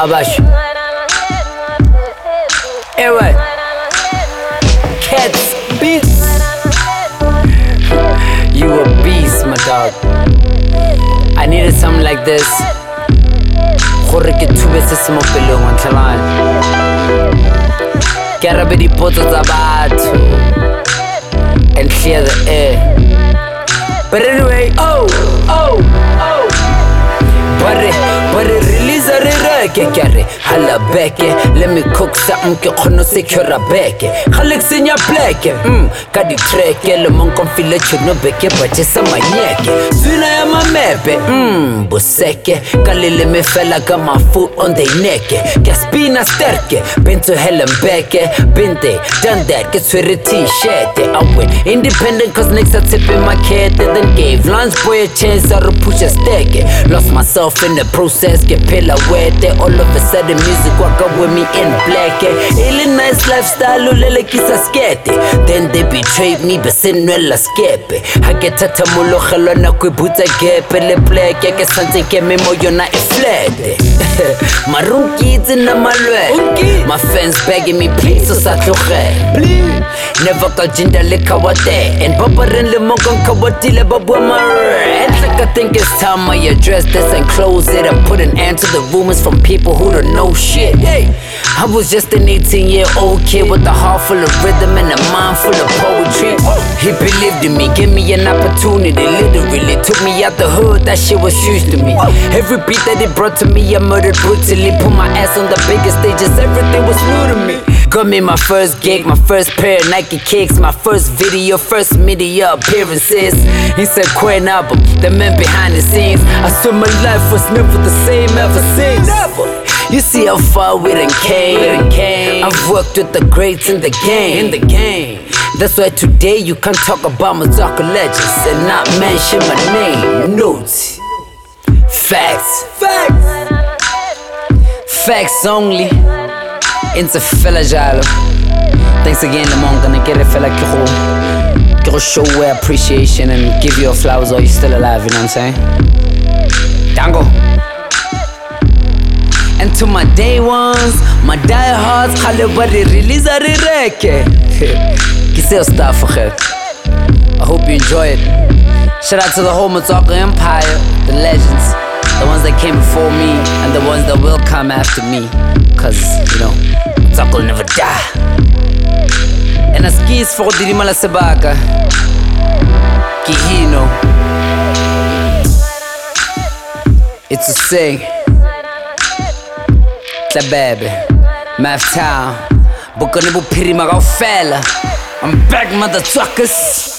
Abash. Anyway, Cats Beats. You a beast, my dog. I needed something like this. Gore ke thubetse se mo pelong wa tlhalane. Ke arabe dipotso tsa batho and clear the air. But anyway, but it release a re hala beke. Let me cook something ke khono secure beke. Khalek in your black, ka di track le mon confile chuno beke bache sa manyeke. Swina ya mamepe, boseke. Kalele me fella got my foot on their neck. Gaspina sterke, been to hell and back. Been there, done that, get sweaty t-shirt. I went independent cause next I tip in my cat. Then gave lunch boy a chance to push a stack. Lost myself in the process, get pillar wet. All of a sudden music walk up with me in black. Really nice lifestyle, ulele kisa skete. Then they betrayed me, but sin well skepe. I get tata mulo khalona kwe buta gepe le black. Ke sante ke me moyo na iflete. Maroon kids in the malwe. My fans begging me please so sa tloge. Never call jinda le kawate. And papa ren le mongon kawati le babu amare. Like I think it's time I address this and close it and put an end to the rumors from people who don't know shit. I was just an 18-year-old kid with a heart full of rhythm and a mind full of poetry. He believed in me, gave me an opportunity. Literally took me out the hood, that shit was huge to me. Every beat that he brought to me, I murdered brutally. Put my ass on the biggest stages, everything was new to me. Got me my first gig, my first pair of Nike kicks, my first video, first media appearances. He said Quinn album, the man behind the scenes. I swear my life was never the same ever since. Never. You see how far we done came. I've worked with the greats in the game. That's why today you can't talk about my soccer legends and not mention my name. Notes. Facts only. Into fella jalo. Thanks again, Lamont. Gonna get it fella kiro show where appreciation and give you flowers while you're still alive, you know what I'm saying? Dango. And to my day ones, my diehards, khale bari release a reke. Kiseo stuff for her. I hope you enjoy it. Shout out to the whole Motoko Empire, the legends, the ones that came before me and the ones that will come after me. Cause, you know, Motoko will never die. And as skis for Dirimala Sebaka, Kihino. It's a sing. Tlabebe, Math Town, Bukanibu Piri Magao Fella. I'm back, motherfuckers.